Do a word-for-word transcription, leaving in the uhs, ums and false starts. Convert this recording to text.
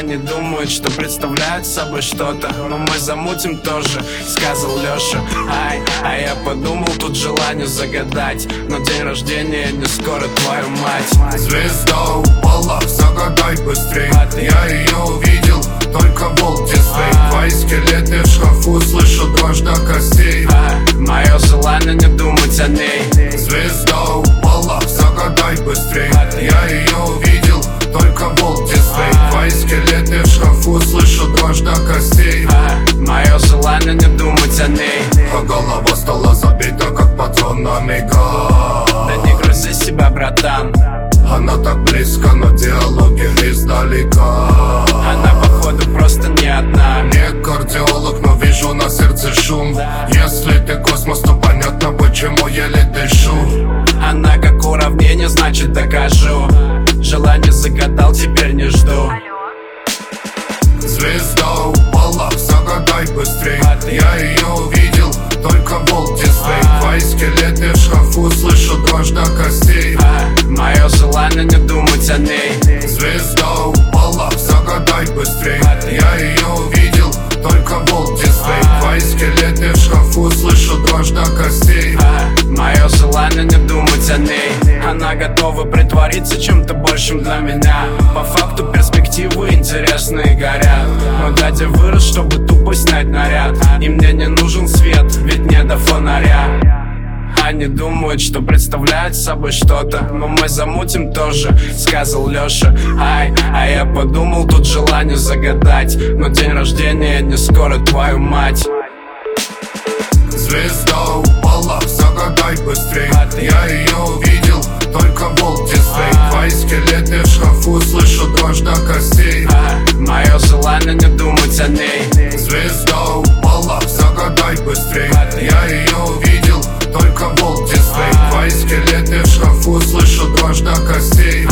Они думают, что представляют собой что-то, но мы замутим тоже, сказал Лёша. Ай, а я подумал, тут желание загадать, но день рождения не скоро, твою мать. Звезда упала, загадай быстрей. Я ее увидел, только волк Дисней. Твои скелеты в шкафу, слышу дрожь до костей. Мое желание не думать о ней. Звезда упала, загадай быстрей. Я ее увидел, только волк Дисней. Твои скелеты в шкафу, слышу дрожь до костей. Мое желание не думать о ней. А голова стала забита, как патронами газ. Да не грузи себя, братан. Она так близко, но диалоги издалека. Она походу просто не одна. Не кардиолог, но вижу на сердце шум. Если ты космос, то понятно, почему еле дышу. Она как уравнение, значит докажу. Желание загадал, теперь не жду. Звезда упала, загадай быстрей. Я ее увидел, только волк Дисней. Твои скелеты в шкафу, слышу дрожь до костей. Мое желание не думать о ней. Звезда упала, загадай быстрей. Я ее увидел, только волк Дисней. Твои скелеты в шкафу, слышу дрожь до костей. Мое желание не думать о ней. Она готова притвориться чем-то большим для меня. По факту перспективы интересные горят, но дядя вырос, чтобы тупо снять наряд. И мне не нужен свет, ведь не до фонаря. Они думают, что представляют собой что-то, но мы замутим тоже, сказал Лёша. Ай, а я подумал, тут желание загадать, но день рождения не скоро, твою мать. Звезда упала, загадай быстрей. Я ее увидел, только волк Дисней. Твои скелеты в шкафу, слышу дрожь до костей. Мое желание не думать о ней. Звезда упала, загадай быстрей. Я ее увидел, только волк Дисней. Твои скелеты в шкафу, слышу дрожь до костей.